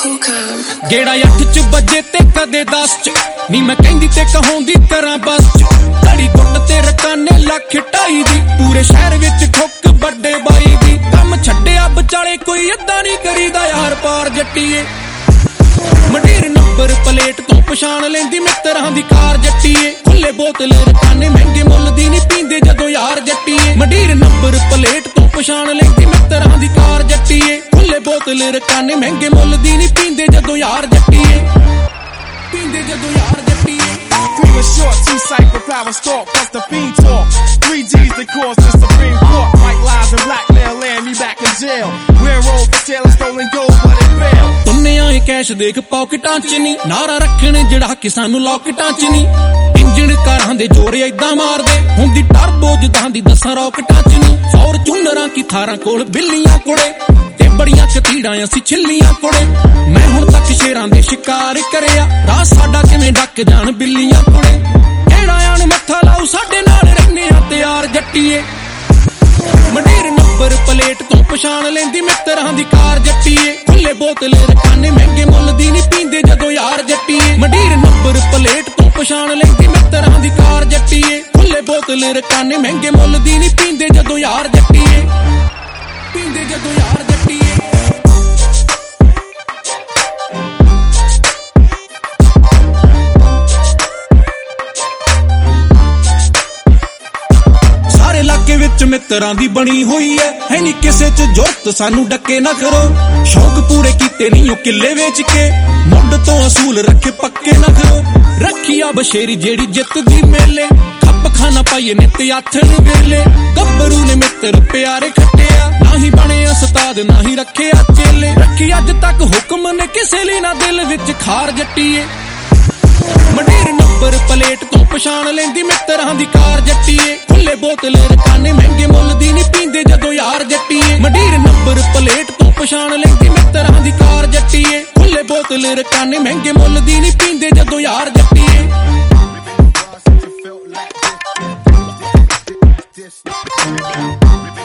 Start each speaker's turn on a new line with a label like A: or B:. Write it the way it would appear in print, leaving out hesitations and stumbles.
A: गेड़ा 8 च बजे ते कदे 10 च नी मैं कहंदी ते कहाउंदी तरह बस च घड़ी गुट ते रकाने लख ढाई दी पूरे शहर विच ठुक बड़े बाई दी कम छड्डिया बचाले कोई अद्दा नहीं करीदा यार पार जट्टीए मंडीर नंबर प्लेट तो पछाण लेंदी मित्तरां दी कार जट्टीए खुले बोतल रकाने महंगे मुल दी नहीं पींदे जदों यार जट्टीए मंडीर नंबर प्लेट तो पछाण लेंदी मित्तरां दी कार जट्टीए खुले बोतल रकाने महंगे मुल दी नहीं पींदे जदों यार जट्टीए पींदे जदों यार जट्टीए
B: Cream is short, 2 cypher power stalk, plus the fiend talk. 3 G's that cause the Supreme Court. White lies and blackmail land me back in jail. We're roll for Taylor stolen gold, but it failed.
A: तुमने आए cash देख पॉकेटां च नी नारा रखने जड़ा कि सानू लॉकेटां च नी इंजन कारां दे जोरे इदां मारदे हुंदी टर्बो जदां दी 10 रॉकेटां च नी फॉर्चूनरां की थारां कोल बिल्लियां कोड़े ते बड़ियां कतीड़ां असीं छिल्लियां कोड़े मैं हुण तक शेरां दे शिकार करिया राह साडा किवें डक जाण बिल्लियां कोड़े एड़ा आण मत्था लाऊ साडे नाल रहने आ ते यार जट्टीए मंडीर नंबर प्लेट तो पछाण लेंदी मित्तरां दी कार जट्टीए खुले बोतल रकाने महंगे मुल दी नहीं पींदे जदों यार जट्टीए मंडीर नंबर प्लेट तो पछाण लेंदी मित्तरां दी कार जट्टीए खुले बोतल रकाने महंगे मुल दी नहीं पींदे जदों यार जट्टीए पींदे जदों यार जट्टीए मित्तरां दी बनी हुई है नी किसे च जुरत सानू डके ना करो शौक पूरे कीते नहीं किले वेच के मुंड तो असूल रखे पक्के ना करो रखिया बशेरी जेड़ी जित दी मेले खप खाना पाइए नित आथन वेले गब्बरू ने मित्र प्यारे खट्टिया ना ही बने उस्ताद ना ही रखे चेले रखी अज तक हुक्म ने किसे ली ना दिल विच खार जट्टीए मंडीर नंबर प्लेट तो पछाण लेंदी मित्तरां दी कार जट्टीए खुले बोतल रकाने महंगे मुल दी नहीं पींदे जदों यार जट्टीए मंडीर नंबर प्लेट तो पछाण लेंदी मित्तरां दी कार जट्टीए खुले बोतल रकाने महंगे मुल दी नहीं पींदे जदों यार जट्टीए